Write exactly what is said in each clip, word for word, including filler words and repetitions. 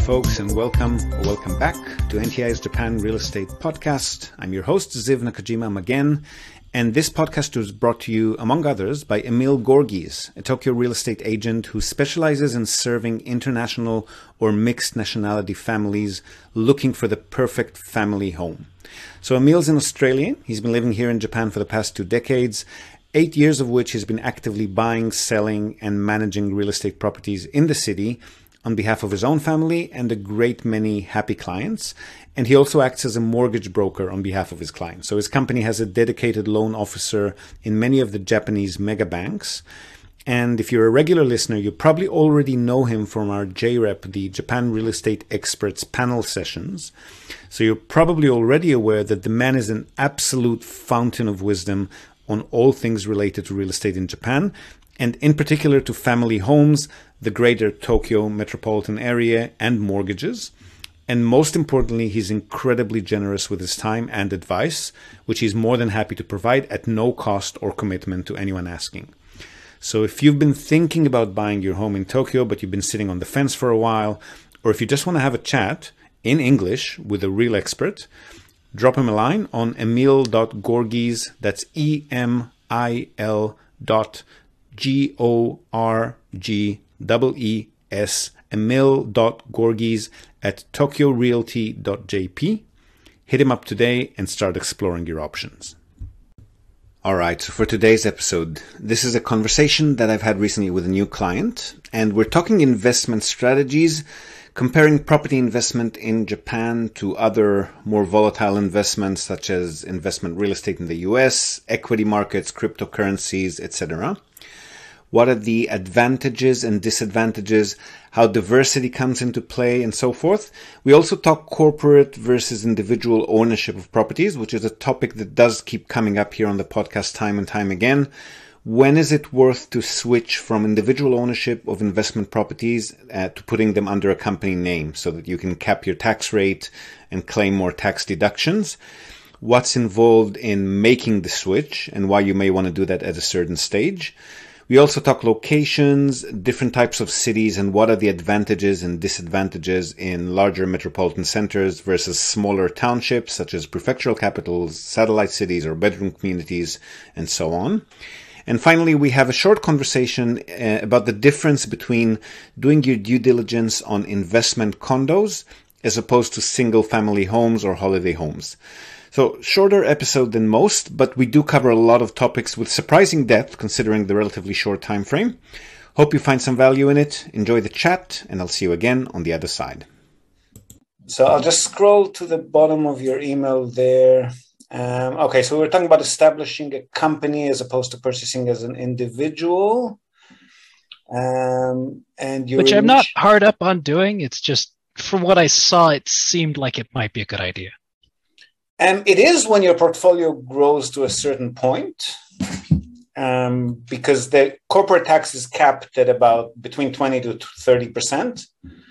folks, and welcome or welcome back to N T I's Japan Real Estate Podcast. I'm your host, Ziv Nakajima again, and this podcast was brought to you, among others, by Emil Gorgis, a Tokyo real estate agent who specializes in serving international or mixed nationality families looking for the perfect family home. So Emil's an Australian. He's been living here in Japan for the past two decades, eight years of which he's been actively buying, selling, and managing real estate properties in the city on behalf of his own family and a great many happy clients. And he also acts as a mortgage broker on behalf of his clients. So his company has a dedicated loan officer in many of the Japanese mega banks. And if you're a regular listener, you probably already know him from our J R E P, the Japan Real Estate Experts panel sessions. So you're probably already aware that the man is an absolute fountain of wisdom on all things related to real estate in Japan, and in particular to family homes, the greater Tokyo metropolitan area, and mortgages. And most importantly, he's incredibly generous with his time and advice, which he's more than happy to provide at no cost or commitment to anyone asking. So if you've been thinking about buying your home in Tokyo, but you've been sitting on the fence for a while, or if you just want to have a chat in English with a real expert, drop him a line on emil dot gorgis, that's E M I L dot G O R G E E S, emil dot gorgis at tokyo realty dot j p. Hit him up today and start exploring your options. All right, so for today's episode, this is a conversation that I've had recently with a new client, and we're talking investment strategies, comparing property investment in Japan to other more volatile investments such as investment real estate in the U S, equity markets, cryptocurrencies, et cetera. What are the advantages and disadvantages, how diversity comes into play, and so forth. We also talk corporate versus individual ownership of properties, which is a topic that does keep coming up here on the podcast time and time again. When is it worth to switch from individual ownership of investment properties uh, to putting them under a company name so that you can cap your tax rate and claim more tax deductions? What's involved in making the switch and why you may want to do that at a certain stage? We also talk locations, different types of cities, and what are the advantages and disadvantages in larger metropolitan centers versus smaller townships such as prefectural capitals, satellite cities, or bedroom communities, and so on. And finally, we have a short conversation uh, about the difference between doing your due diligence on investment condos as opposed to single-family homes or holiday homes. So, shorter episode than most, but we do cover a lot of topics with surprising depth considering the relatively short time frame. Hope you find some value in it. Enjoy the chat, and I'll see you again on the other side. So I'll just scroll to the bottom of your email there. Um, okay, so we're talking about establishing a company as opposed to purchasing as an individual. Um, and Which I'm not hard up on doing. It's just, from what I saw, it seemed like it might be a good idea. Um, it is when your portfolio grows to a certain point, um, because the corporate tax is capped at about between twenty to thirty percent,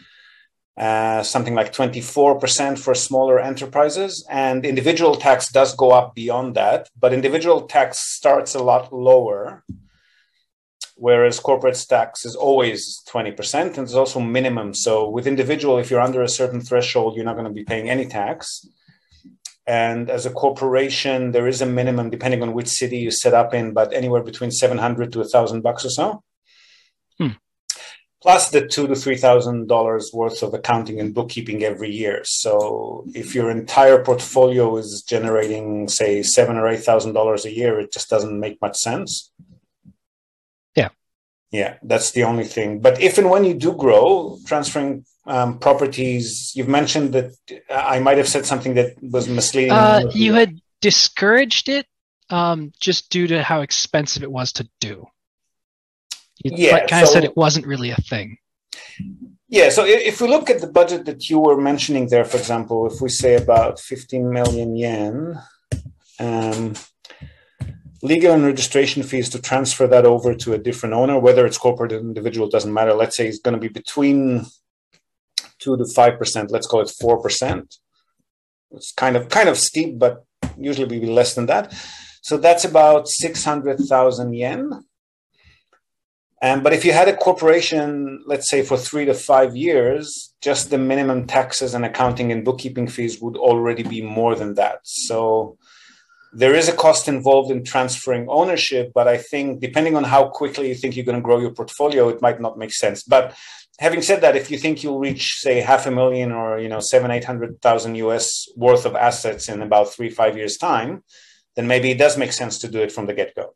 uh, something like twenty-four percent for smaller enterprises. And individual tax does go up beyond that, but individual tax starts a lot lower, whereas corporate tax is always twenty percent, and there's also minimum. So with individual, if you're under a certain threshold, you're not going to be paying any tax. And as a corporation, there is a minimum, depending on which city you set up in, but anywhere between seven hundred to a thousand bucks or so. Hmm. Plus the two to three thousand dollars worth of accounting and bookkeeping every year. So if your entire portfolio is generating, say, seven or eight thousand dollars a year, it just doesn't make much sense. Yeah, yeah, that's the only thing. But if and when you do grow, transferring Um, properties, you've mentioned that I might have said something that was misleading. Uh, you had discouraged it um, just due to how expensive it was to do. You yeah, kind of so, said it wasn't really a thing. Yeah, so if we look at the budget that you were mentioning there, for example, if we say about fifteen million yen, um, legal and registration fees to transfer that over to a different owner, whether it's corporate or individual, doesn't matter. Let's say it's going to be between two to five percent. Let's call it four percent. It's kind of kind of steep, but usually we be less than that. So that's about six hundred thousand yen. Um, but if you had a corporation, let's say for three to five years, just the minimum taxes and accounting and bookkeeping fees would already be more than that. So there is a cost involved in transferring ownership, but I think depending on how quickly you think you're going to grow your portfolio, it might not make sense. But having said that, if you think you'll reach, say, half a million or you know seven, eight hundred thousand U S worth of assets in about three, five years' time, then maybe it does make sense to do it from the get-go.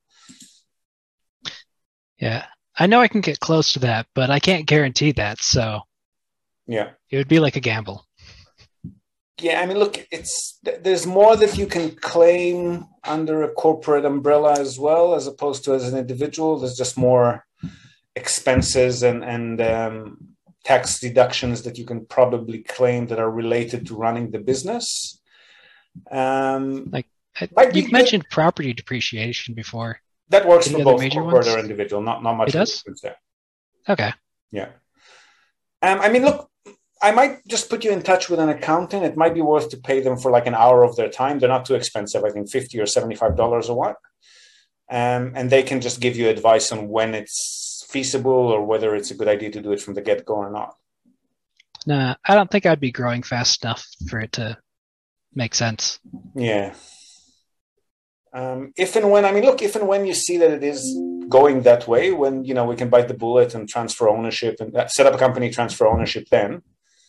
Yeah. I know I can get close to that, but I can't guarantee that. So yeah, it would be like a gamble. Yeah, I mean, look, it's there's more that you can claim under a corporate umbrella as well, as opposed to as an individual. There's just more expenses and and um, tax deductions that you can probably claim that are related to running the business. Um, like you've mentioned property depreciation before. That works Any for both corporate ones? Or individual, not, not much it does? there. Okay. Yeah. Um, I mean, look, I might just put you in touch with an accountant. It might be worth to pay them for like an hour of their time. They're not too expensive. I think fifty or seventy-five dollars a what. Um, and they can just give you advice on when it's feasible or whether it's a good idea to do it from the get-go or not. Nah, I don't think I'd be growing fast enough for it to make sense. Yeah. Um, if and when, I mean, look, if and when you see that it is going that way, when, you know, we can bite the bullet and transfer ownership and uh, set up a company, transfer ownership then.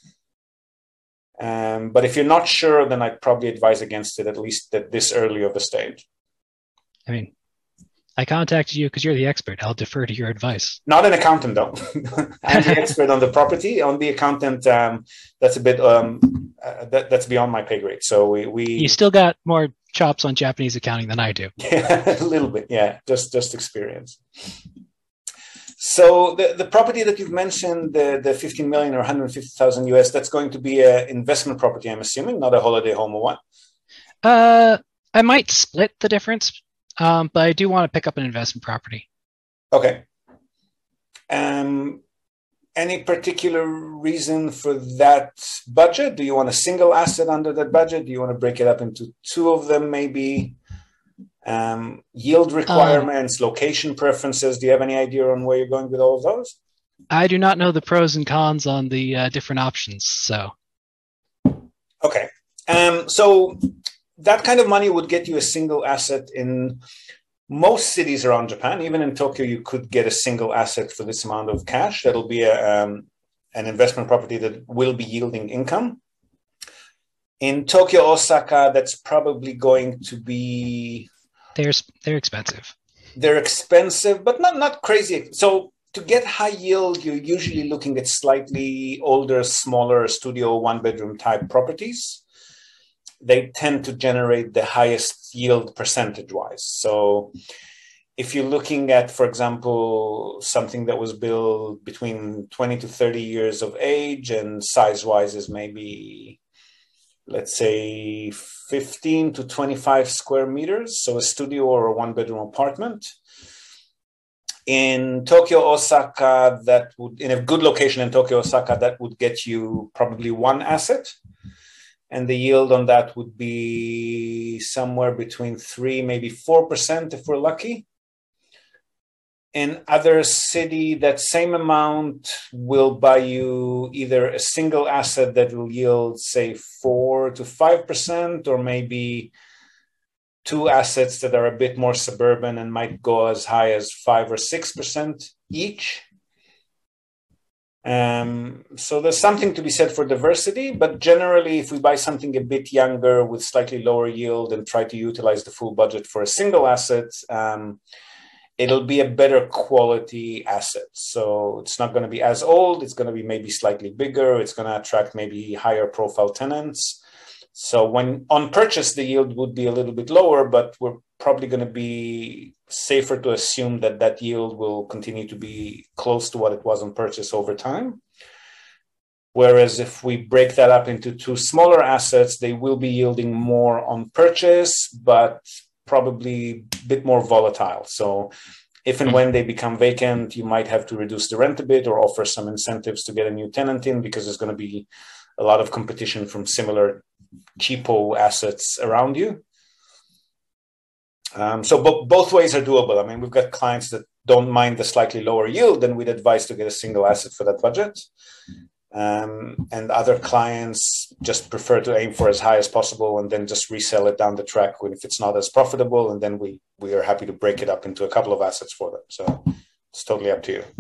Um, but if you're not sure, then I'd probably advise against it, at least at this early of a stage. I mean, I contacted you because you're the expert. I'll defer to your advice. Not an accountant, though. I'm the expert on the property. On the accountant, um, that's a bit, um, uh, that, that's beyond my pay grade. So we, we... You still got more chops on Japanese accounting than I do. Yeah, a little bit. Yeah, just just experience. So the, the property that you've mentioned, the, the fifteen million or one hundred fifty thousand U S, that's going to be an investment property, I'm assuming, not a holiday home or what? Uh, I might split the difference, um, but I do want to pick up an investment property. Okay. Um, any particular reason for that budget? Do you want a single asset under that budget? Do you want to break it up into two of them, maybe? Um, yield requirements, um, location preferences. Do you have any idea on where you're going with all of those? I do not know the pros and cons on the uh, different options. So, okay. Um, so that kind of money would get you a single asset in most cities around Japan. Even in Tokyo, you could get a single asset for this amount of cash. That'll be a, um, an investment property that will be yielding income. In Tokyo, Osaka, that's probably going to be... They're, they're expensive. They're expensive, but not, not crazy. So to get high yield, you're usually looking at slightly older, smaller studio, one-bedroom type properties. They tend to generate the highest yield percentage-wise. So if you're looking at, for example, something that was built between twenty to thirty years of age and size-wise is maybe, let's say, fifteen to twenty-five square meters, so a studio or a one-bedroom apartment. In Tokyo, Osaka, that would, in a good location in Tokyo, Osaka, that would get you probably one asset. And the yield on that would be somewhere between three, maybe four percent if we're lucky. In other city, that same amount will buy you either a single asset that will yield, say, four to five percent, or maybe two assets that are a bit more suburban and might go as high as five or six percent each. Um, so there's something to be said for diversity, but generally, if we buy something a bit younger with slightly lower yield and try to utilize the full budget for a single asset, um, it'll be a better quality asset. So it's not going to be as old. It's going to be maybe slightly bigger. It's going to attract maybe higher profile tenants. So when on purchase, the yield would be a little bit lower, but we're probably going to be safer to assume that that yield will continue to be close to what it was on purchase over time. Whereas if we break that up into two smaller assets, they will be yielding more on purchase, but probably a bit more volatile. So if and when they become vacant, you might have to reduce the rent a bit or offer some incentives to get a new tenant in, because there's going to be a lot of competition from similar cheapo assets around you. Um, so bo- both ways are doable. I mean, we've got clients that don't mind the slightly lower yield, then we'd advise to get a single asset for that budget. Um, and other clients just prefer to aim for as high as possible and then just resell it down the track if it's not as profitable. And then we, we are happy to break it up into a couple of assets for them. So it's totally up to you.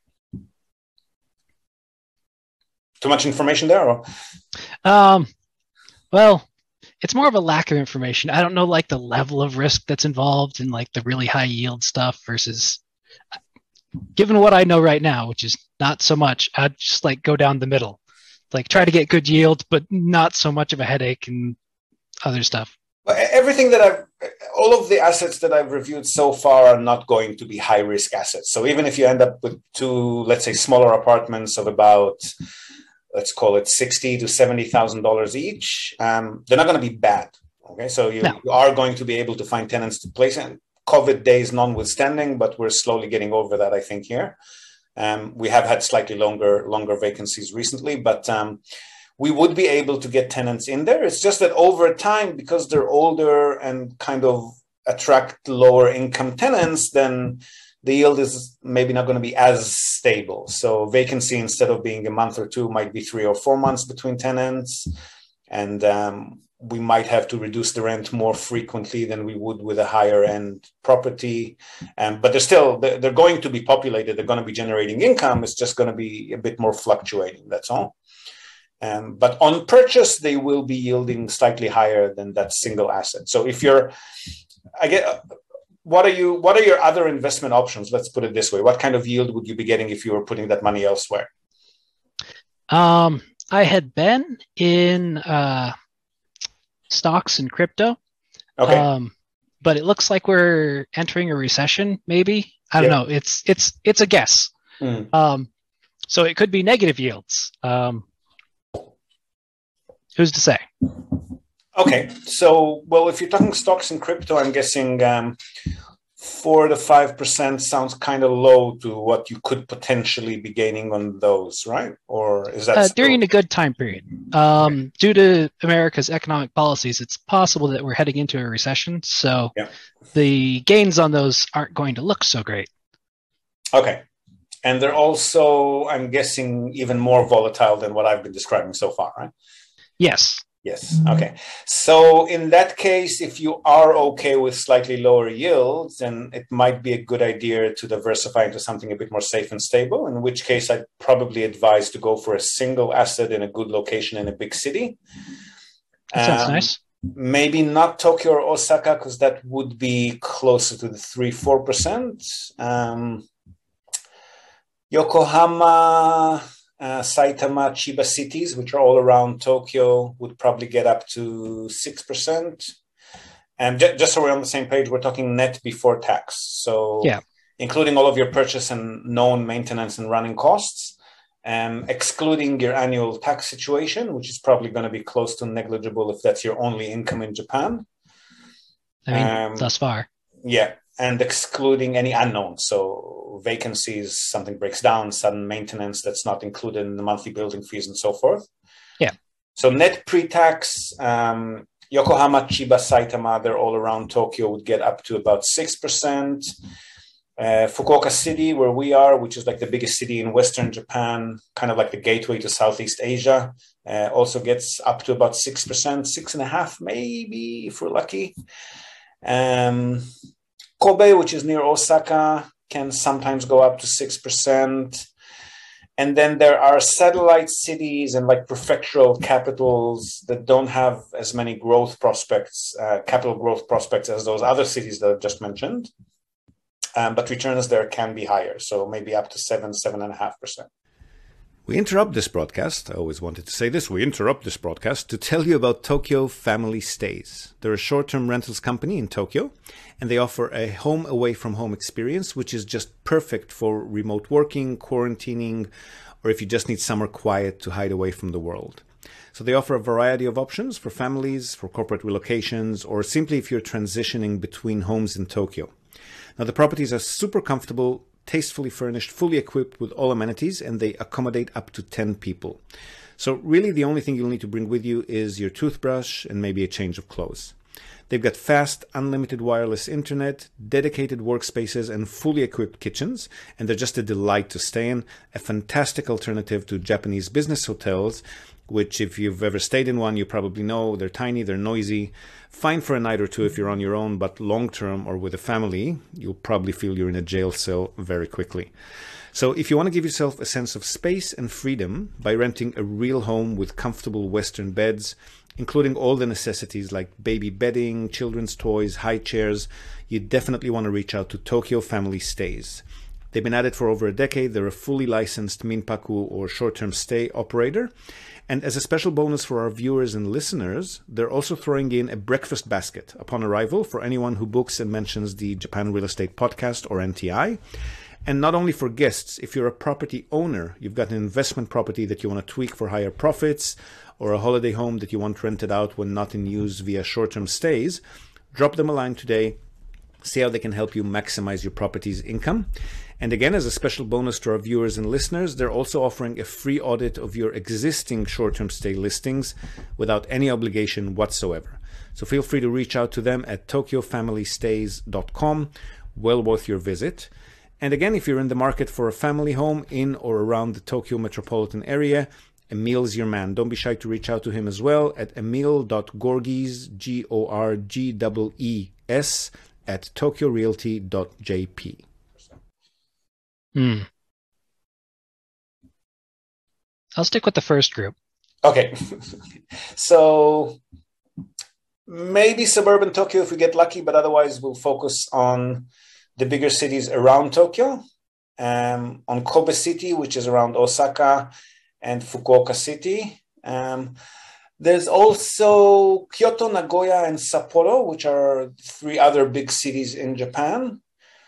Too much information there? Or? Um, well, it's more of a lack of information. I don't know like the level of risk that's involved in like the really high yield stuff versus, given what I know right now, which is not so much, I'd just like go down the middle, like try to get good yield, but not so much of a headache and other stuff. Everything that I've, all of the assets that I've reviewed so far are not going to be high risk assets. So even if you end up with two, let's say, smaller apartments of about, let's call it sixty to seventy thousand dollars each, um, they're not going to be bad. Okay, so you, no. you are going to be able to find tenants to place in. COVID days notwithstanding, but we're slowly getting over that, I think, here. Um, we have had slightly longer longer vacancies recently, but um, we would be able to get tenants in there. It's just that over time, because they're older and kind of attract lower income tenants, then the yield is maybe not going to be as stable. So vacancy, instead of being a month or two, might be three or four months between tenants. And um, we might have to reduce the rent more frequently than we would with a higher end property. Um, but they're still, they're going to be populated. They're going to be generating income. It's just going to be a bit more fluctuating. That's all. Um, but on purchase, they will be yielding slightly higher than that single asset. So if you're, I get, what are you, what are your other investment options? Let's put it this way. What kind of yield would you be getting if you were putting that money elsewhere? Um, I had been in uh, stocks and crypto, okay. um, but it looks like we're entering a recession. Maybe I don't yeah. know. It's it's it's a guess. Mm. Um, so it could be negative yields. Um, who's to say? Okay, so well, if you're talking stocks and crypto, I'm guessing um, four to five percent sounds kind of low to what you could potentially be gaining on those, right? Or is that uh, during a good time period? Um, okay. Due to America's economic policies, it's possible that we're heading into a recession. So yeah. the gains on those aren't going to look so great. Okay, and they're also, I'm guessing, even more volatile than what I've been describing so far, right? Yes. Yes. Okay. So in that case, if you are okay with slightly lower yields, then it might be a good idea to diversify into something a bit more safe and stable, in which case I'd probably advise to go for a single asset in a good location in a big city. That sounds um, nice. Maybe not Tokyo or Osaka, because that would be closer to the three, four percent. Um, Yokohama, Uh, Saitama, Chiba cities, which are all around Tokyo, would probably get up to six percent. And j- just so we're on the same page, we're talking net before tax. So yeah. including all of your purchase and known maintenance and running costs, um, excluding your annual tax situation, which is probably going to be close to negligible if that's your only income in Japan. I mean, um, thus far. Yeah. And excluding any unknowns. So vacancies, something breaks down, sudden maintenance that's not included in the monthly building fees and so forth. Yeah. So net pre-tax, um, Yokohama, Chiba, Saitama, they're all around Tokyo, would get up to about six percent. Uh, Fukuoka City, where we are, which is like the biggest city in Western Japan, kind of like the gateway to Southeast Asia, uh, also gets up to about six percent, six and a half maybe, if we're lucky. Um, Kobe, which is near Osaka, can sometimes go up to six percent. And then there are satellite cities and like prefectural capitals that don't have as many growth prospects, uh, capital growth prospects as those other cities that I've just mentioned. Um, but returns there can be higher, so maybe up to seven, seven and a half percent. We interrupt this broadcast, I always wanted to say this, we interrupt this broadcast to tell you about Tokyo Family Stays. They're a short-term rentals company in Tokyo, and they offer a home away from home experience, which is just perfect for remote working, quarantining, or if you just need somewhere quiet to hide away from the world. So they offer a variety of options for families, for corporate relocations, or simply if you're transitioning between homes in Tokyo. Now the properties are super comfortable, tastefully furnished, fully equipped with all amenities, and they accommodate up to ten people. So really the only thing you'll need to bring with you is your toothbrush and maybe a change of clothes. They've got fast, unlimited wireless internet, dedicated workspaces, and fully equipped kitchens, and they're just a delight to stay in. A fantastic alternative to Japanese business hotels, which if you've ever stayed in one, you probably know they're tiny, they're noisy, fine for a night or two if you're on your own, but long-term or with a family, you'll probably feel you're in a jail cell very quickly. So if you want to give yourself a sense of space and freedom by renting a real home with comfortable Western beds, including all the necessities like baby bedding, children's toys, high chairs, you definitely want to reach out to Tokyo Family Stays. They've been at it for over a decade. They're a fully licensed Minpaku or short-term stay operator. And as a special bonus for our viewers and listeners, they're also throwing in a breakfast basket upon arrival for anyone who books and mentions the Japan Real Estate Podcast or N T I. And not only for guests, if you're a property owner, you've got an investment property that you want to tweak for higher profits, or a holiday home that you want rented out when not in use via short-term stays, drop them a line today, see how they can help you maximize your property's income. And again, as a special bonus to our viewers and listeners, they're also offering a free audit of your existing short-term stay listings without any obligation whatsoever. So feel free to reach out to them at tokyo family stays dot com. Well worth your visit. And again, if you're in the market for a family home in or around the Tokyo metropolitan area, Emil's your man. Don't be shy to reach out to him as well at emil dot gorgees, G O R G E E S, at tokyo realty dot j p. Hmm. I'll stick with the first group. Okay. So maybe suburban Tokyo if we get lucky, but otherwise we'll focus on the bigger cities around Tokyo, um, on Kobe City, which is around Osaka, and Fukuoka City. Um, there's also Kyoto, Nagoya, and Sapporo, which are three other big cities in Japan.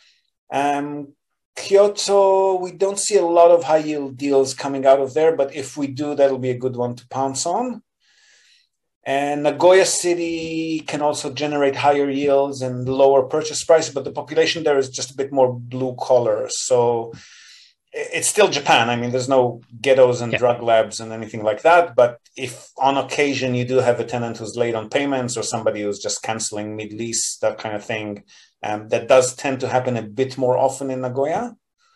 Um, Kyoto, we don't see a lot of high yield deals coming out of there, but if we do, that'll be a good one to pounce on. And Nagoya City can also generate higher yields and lower purchase price, but the population there is just a bit more blue collar. So it's still Japan. I mean, there's no ghettos and yeah. drug labs and anything like that. But if on occasion you do have a tenant who's late on payments or somebody who's just canceling mid-lease, that kind of thing, um, that does tend to happen a bit more often in Nagoya.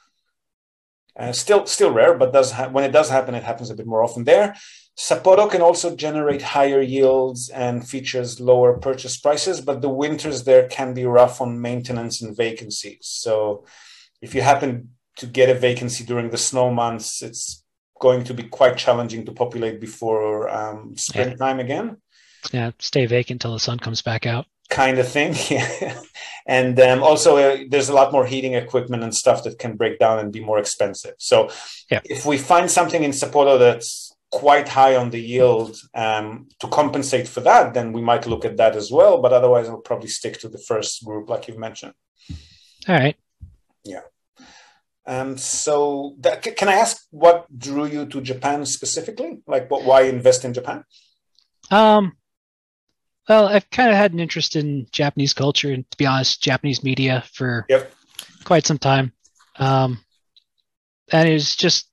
Uh, still, still rare, but does ha- when it does happen, it happens a bit more often there. Sapporo can also generate higher yields and features lower purchase prices, but the winters there can be rough on maintenance and vacancies. So if you happen to get a vacancy during the snow months, it's going to be quite challenging to populate before um, springtime yeah. again. Yeah, stay vacant until the sun comes back out. Kind of thing, yeah. And um, also uh, there's a lot more heating equipment and stuff that can break down and be more expensive. So yeah. if we find something in Sapporo that's quite high on the yield um, to compensate for that, then we might look at that as well. But otherwise, I'll probably stick to the first group, like you've mentioned. All right. Yeah. Um, so that, can I ask what drew you to Japan specifically? Like, what, why invest in Japan? Um, well, I've kind of had an interest in Japanese culture and, to be honest, Japanese media for yep. quite some time. Um, and it was just,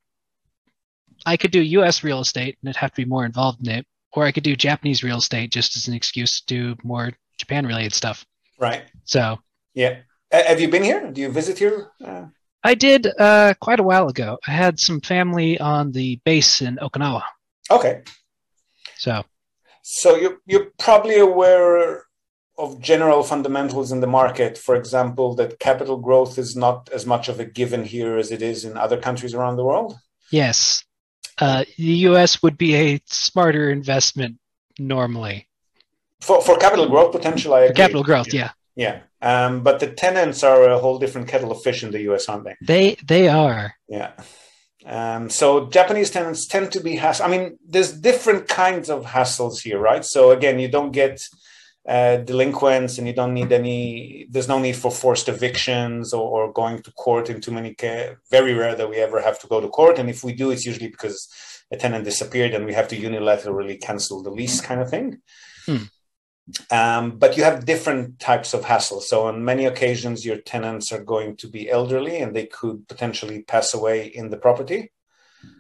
I could do U S real estate and it'd have to be more involved in it, or I could do Japanese real estate just as an excuse to do more Japan related stuff. Right. So, yeah. Uh, have you been here? Do you visit here? Uh... I did uh, quite a while ago. I had some family on the base in Okinawa. Okay. So, so you're, you're probably aware of general fundamentals in the market. For example, that capital growth is not as much of a given here as it is in other countries around the world. Yes. Uh, the U S would be a smarter investment normally. For for capital growth potential, I agree. For capital growth, yeah. Yeah. Um, but the tenants are a whole different kettle of fish in the U S, aren't they? They they are. Yeah. Um, so Japanese tenants tend to be hassle. I mean, there's different kinds of hassles here, right? So again, you don't get uh, delinquents, and you don't need any. There's no need for forced evictions or, or going to court in too many. Ca- very rare that we ever have to go to court, and if we do, it's usually because a tenant disappeared and we have to unilaterally cancel the lease, kind of thing. Hmm. Um, but you have different types of hassle. So on many occasions, your tenants are going to be elderly and they could potentially pass away in the property.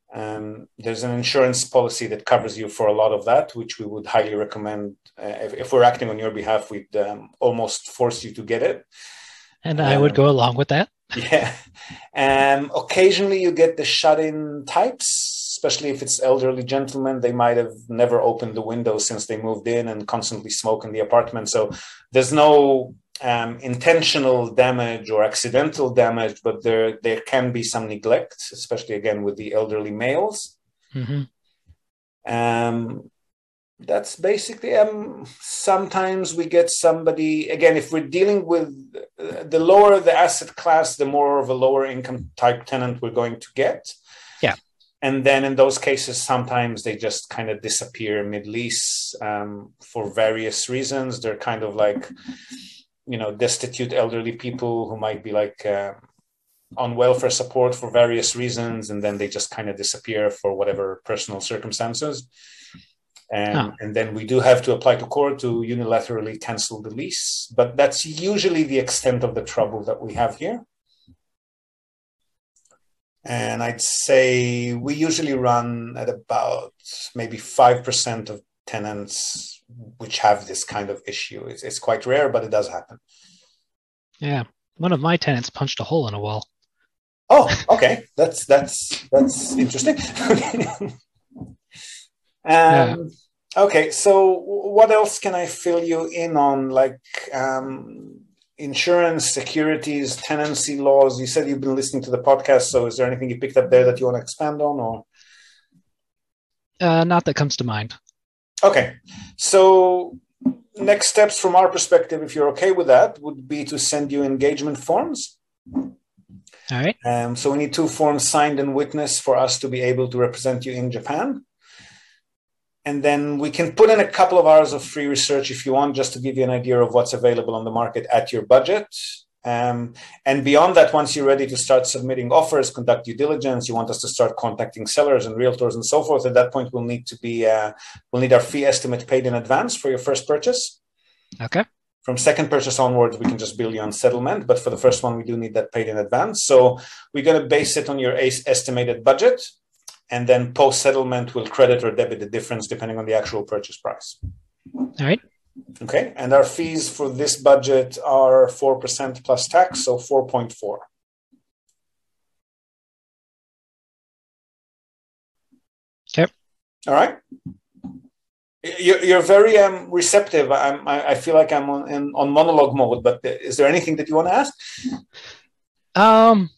Um, there's an insurance policy that covers you for a lot of that, which we would highly recommend. Uh, if, if we're acting on your behalf, we'd um, almost force you to get it. And I would Um, go along with that. Yeah. Um, occasionally you get the shut-in types, especially if it's elderly gentlemen. They might have never opened the windows since they moved in and constantly smoke in the apartment. So there's no um, intentional damage or accidental damage, but there, there can be some neglect, especially again with the elderly males. Mm-hmm. Um, that's basically, um, sometimes we get somebody, again, if we're dealing with uh, the lower the asset class, the more of a lower income type tenant we're going to get. Yeah. And then in those cases, sometimes they just kind of disappear mid-lease um, for various reasons. They're kind of like, you know, destitute elderly people who might be like uh, on welfare support for various reasons. And then they just kind of disappear for whatever personal circumstances. And, oh. and then we do have to apply to court to unilaterally cancel the lease. But that's usually the extent of the trouble that we have here. And I'd say we usually run at about maybe five percent of tenants which have this kind of issue. It's, it's quite rare, but it does happen. Yeah. One of my tenants punched a hole in a wall. Oh, okay. That's, that's, that's interesting. Um, yeah. Okay, so what else can I fill you in on? Like um, insurance, securities, tenancy laws. You said you've been listening to the podcast, so is there anything you picked up there that you want to expand on? Or uh, not that comes to mind. Okay, so next steps from our perspective, if you're okay with that, would be to send you engagement forms. All right. Um, so we need two forms signed and witnessed for us to be able to represent you in Japan. And then we can put in a couple of hours of free research if you want, just to give you an idea of what's available on the market at your budget. Um, and beyond that, once you're ready to start submitting offers, conduct due diligence, you want us to start contacting sellers and realtors and so forth. At that point, we'll need to be, uh, we'll need our fee estimate paid in advance for your first purchase. Okay. From second purchase onwards, we can just bill you on settlement. But for the first one, we do need that paid in advance. So we're going to base it on your estimated budget. And then post-settlement, we'll credit or debit the difference depending on the actual purchase price. All right. Okay. And our fees for this budget are four percent plus tax, so four point four. Okay. All right. You're, you're very um, receptive. I'm, I, I feel like I'm on, in, on monologue mode, but is there anything that you want to ask? Um.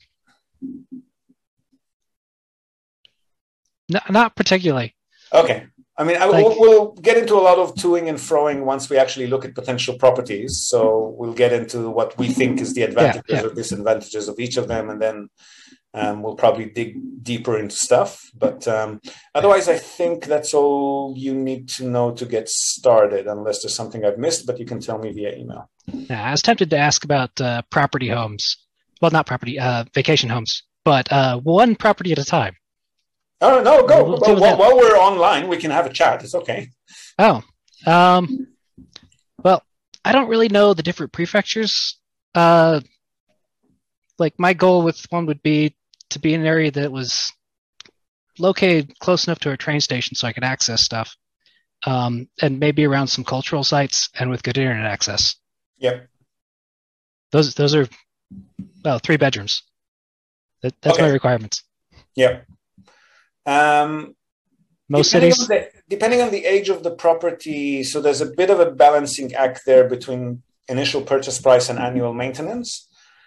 No, not particularly. Okay. I mean, I, like, we'll, we'll get into a lot of toing and froing once we actually look at potential properties. So we'll get into what we think is the advantages yeah, yeah. or disadvantages of each of them. And then um, we'll probably dig deeper into stuff. But um, otherwise, I think that's all you need to know to get started, unless there's something I've missed, but you can tell me via email. Yeah, I was tempted to ask about uh, property homes. Well, not property, uh, vacation homes, but uh, one property at a time. Oh, no, go. We'll well, while, while we're online, we can have a chat. It's okay. Oh, um, well, I don't really know the different prefectures. Uh, like my goal with one would be to be in an area that was located close enough to a train station so I could access stuff, um, and maybe around some cultural sites and with good internet access. Yep. Those those are, well, three bedrooms. That, that's okay. My requirements. Yep. Um, Most depending cities, on the, depending on the age of the property, so there's a bit of a balancing act there between initial purchase price and annual maintenance.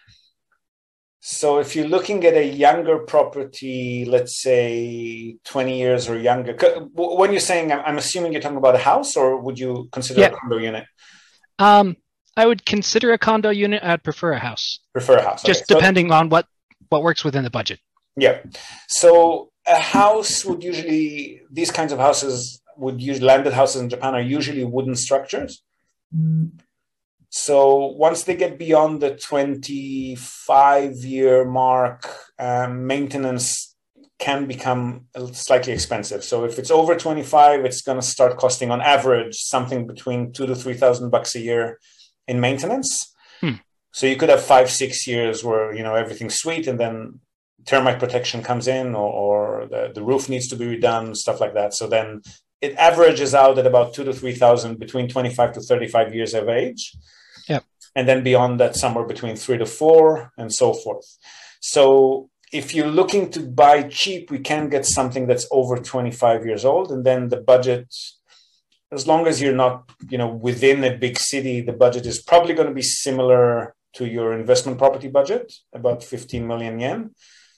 So if you're looking at a younger property, let's say twenty years or younger, when you're saying, I'm assuming you're talking about a house, or would you consider yeah. a condo unit? Um, I would consider a condo unit. I'd prefer a house. Prefer a house, just okay. depending so, on what what works within the budget. Yeah. So a house would usually, these kinds of houses would use landed houses in Japan are usually wooden structures. Mm. So once they get beyond the twenty-five year mark, um, maintenance can become slightly expensive. So if it's over twenty-five, it's going to start costing on average something between two to three thousand bucks a year in maintenance. Hmm. So you could have five, six years where, you know, everything's sweet, and then termite protection comes in, or, or the, the roof needs to be redone, stuff like that. So then it averages out at about two to three thousand between twenty-five to thirty-five years of age. Yep. And then beyond that, somewhere between three to four, and so forth. So if you're looking to buy cheap, we can get something that's over twenty-five years old, and then the budget, as long as you're not, you know, within a big city, the budget is probably going to be similar to your investment property budget, about fifteen million yen.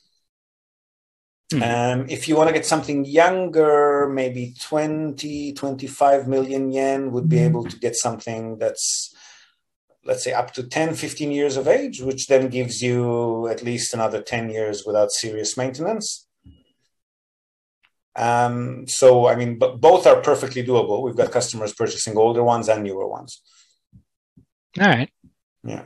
Mm. Um, if you want to get something younger, maybe twenty, twenty-five million yen would be able to get something that's, let's say, up to ten, fifteen years of age, which then gives you at least another ten years without serious maintenance. Um, so, I mean, b- both are perfectly doable. We've got customers purchasing older ones and newer ones. All right. Yeah.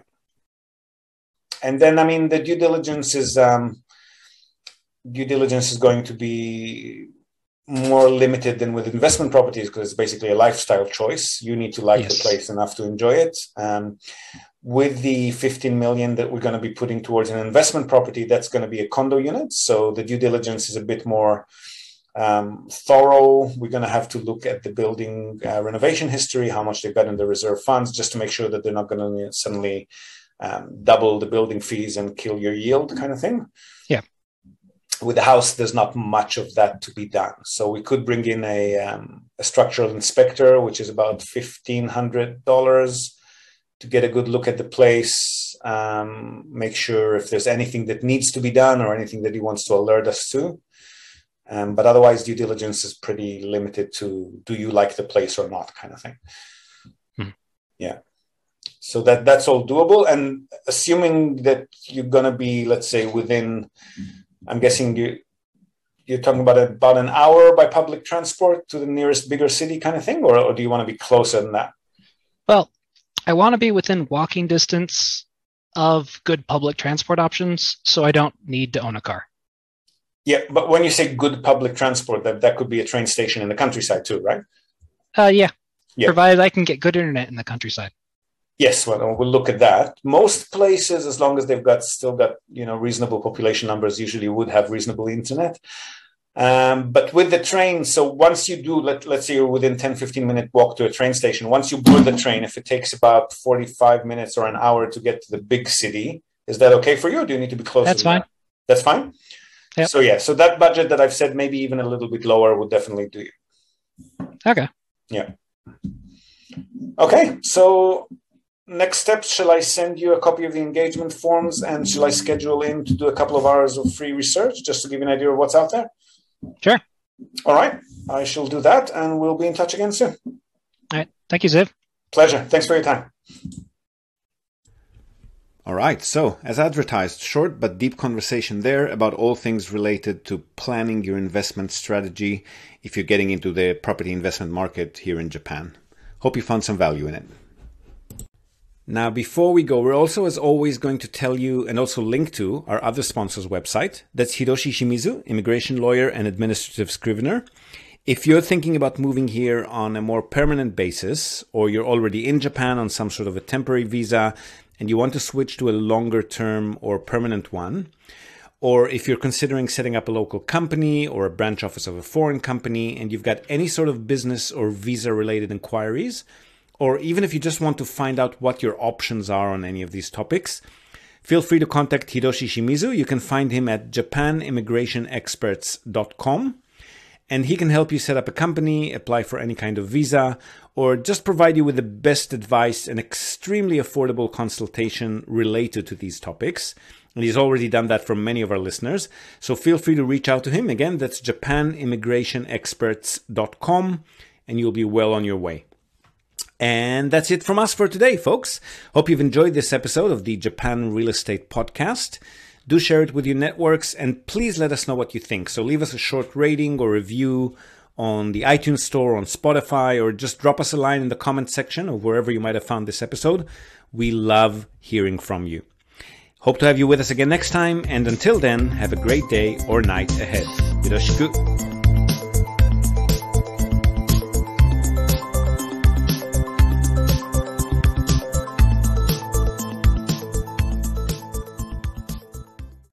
And then, I mean, the due diligence is um, due diligence is going to be more limited than with investment properties, because it's basically a lifestyle choice. You need to like yes. the place enough to enjoy it. Um, with the fifteen million that we're going to be putting towards an investment property, that's going to be a condo unit. So the due diligence is a bit more um, thorough. We're going to have to look at the building uh, renovation history, how much they've got in the reserve funds, just to make sure that they're not going to suddenly um, double the building fees and kill your yield, kind of thing. Yeah. With the house, there's not much of that to be done. So we could bring in a, um, a structural inspector, which is about fifteen hundred dollars, to get a good look at the place, um, make sure if there's anything that needs to be done or anything that he wants to alert us to. Um, but otherwise, due diligence is pretty limited to, do you like the place or not, kind of thing. Hmm. Yeah. So that that's all doable. And assuming that you're going to be, let's say, within... I'm guessing you, you're talking about about an hour by public transport to the nearest bigger city kind of thing, or, or do you want to be closer than that? Well, I want to be within walking distance of good public transport options, so I don't need to own a car. Yeah, but when you say good public transport, that, that could be a train station in the countryside too, right? Uh, yeah. yeah, provided I can get good internet in the countryside. Yes, well, we'll look at that. Most places, as long as they've got still got, you know, reasonable population numbers, usually would have reasonable internet. Um, but with the train, so once you do, let, let's say you're within ten, fifteen minute walk to a train station, once you board the train, if it takes about forty-five minutes or an hour to get to the big city, is that okay for you, or do you need to be closer? That's fine. That? That's fine? Yep. So yeah, so that budget that I've said, maybe even a little bit lower, would definitely do you. Okay. Yeah. Okay, so... next steps, shall I send you a copy of the engagement forms, and shall I schedule in to do a couple of hours of free research just to give you an idea of what's out there? Sure. All right. I shall do that, and we'll be in touch again soon. All right. Thank you, Ziv. Pleasure. Thanks for your time. All right. So, as advertised, short but deep conversation there about all things related to planning your investment strategy if you're getting into the property investment market here in Japan. Hope you found some value in it. Now, before we go, we're also, as always, going to tell you and also link to our other sponsor's website. That's Hiroshi Shimizu, immigration lawyer and administrative scrivener. If you're thinking about moving here on a more permanent basis, or you're already in Japan on some sort of a temporary visa and you want to switch to a longer term or permanent one, or if you're considering setting up a local company or a branch office of a foreign company and you've got any sort of business or visa related inquiries, or even if you just want to find out what your options are on any of these topics, feel free to contact Hiroshi Shimizu. You can find him at japan immigration experts dot com, and he can help you set up a company, apply for any kind of visa, or just provide you with the best advice and extremely affordable consultation related to these topics. And he's already done that for many of our listeners. So feel free to reach out to him. Again, that's japan immigration experts dot com, and you'll be well on your way. And that's it from us for today, folks. Hope you've enjoyed this episode of the Japan Real Estate Podcast. Do share it with your networks, and please let us know what you think. So leave us a short rating or review on the iTunes Store, on Spotify, or just drop us a line in the comment section or wherever you might have found this episode. We love hearing from you. Hope to have you with us again next time, and until then, have a great day or night ahead. Yoroshiku.